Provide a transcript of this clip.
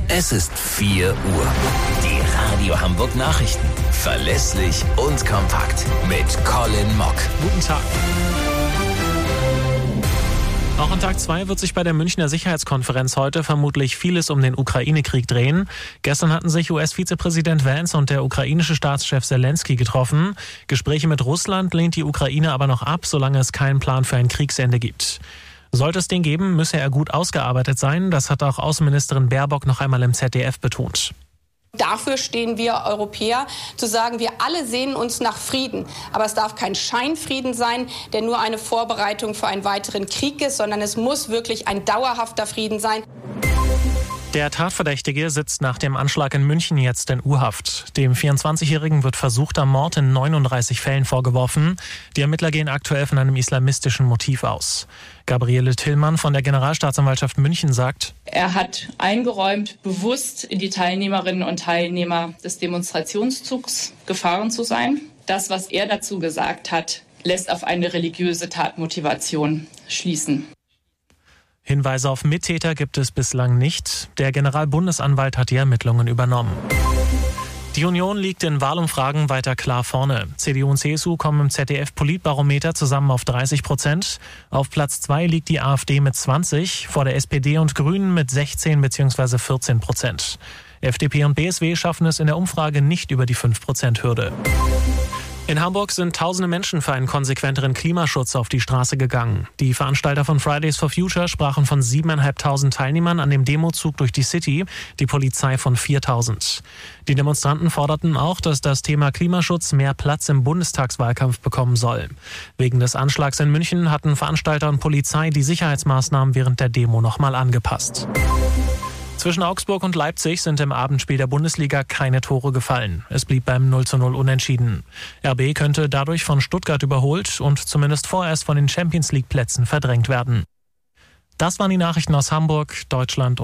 Es ist 4 Uhr. Die Radio Hamburg Nachrichten. Verlässlich und kompakt. Mit Colin Mock. Guten Tag. Auch an Tag 2 wird sich bei der Münchner Sicherheitskonferenz heute vermutlich vieles um den Ukraine-Krieg drehen. Gestern hatten sich US-Vizepräsident Vance und der ukrainische Staatschef Zelensky getroffen. Gespräche mit Russland lehnt die Ukraine aber noch ab, solange es keinen Plan für ein Kriegsende gibt. Sollte es den geben, müsse er gut ausgearbeitet sein. Das hat auch Außenministerin Baerbock noch einmal im ZDF betont. Dafür stehen wir Europäer, zu sagen, wir alle sehnen uns nach Frieden. Aber es darf kein Scheinfrieden sein, der nur eine Vorbereitung für einen weiteren Krieg ist, sondern es muss wirklich ein dauerhafter Frieden sein. Der Tatverdächtige sitzt nach dem Anschlag in München jetzt in U-Haft. Dem 24-Jährigen wird versuchter Mord in 39 Fällen vorgeworfen. Die Ermittler gehen aktuell von einem islamistischen Motiv aus. Gabriele Tillmann von der Generalstaatsanwaltschaft München sagt: Er hat eingeräumt, bewusst in die Teilnehmerinnen und Teilnehmer des Demonstrationszugs gefahren zu sein. Das, was er dazu gesagt hat, lässt auf eine religiöse Tatmotivation schließen. Hinweise auf Mittäter gibt es bislang nicht. Der Generalbundesanwalt hat die Ermittlungen übernommen. Die Union liegt in Wahlumfragen weiter klar vorne. CDU und CSU kommen im ZDF-Politbarometer zusammen auf 30%. Auf Platz 2 liegt die AfD mit 20%, vor der SPD und Grünen mit 16 bzw. 14%. FDP und BSW schaffen es in der Umfrage nicht über die 5%-Hürde. In Hamburg sind tausende Menschen für einen konsequenteren Klimaschutz auf die Straße gegangen. Die Veranstalter von Fridays for Future sprachen von 7.500 Teilnehmern an dem Demozug durch die City, die Polizei von 4.000. Die Demonstranten forderten auch, dass das Thema Klimaschutz mehr Platz im Bundestagswahlkampf bekommen soll. Wegen des Anschlags in München hatten Veranstalter und Polizei die Sicherheitsmaßnahmen während der Demo nochmal angepasst. Zwischen Augsburg und Leipzig sind im Abendspiel der Bundesliga keine Tore gefallen. Es blieb beim 0:0 unentschieden. RB könnte dadurch von Stuttgart überholt und zumindest vorerst von den Champions-League-Plätzen verdrängt werden. Das waren die Nachrichten aus Hamburg, Deutschland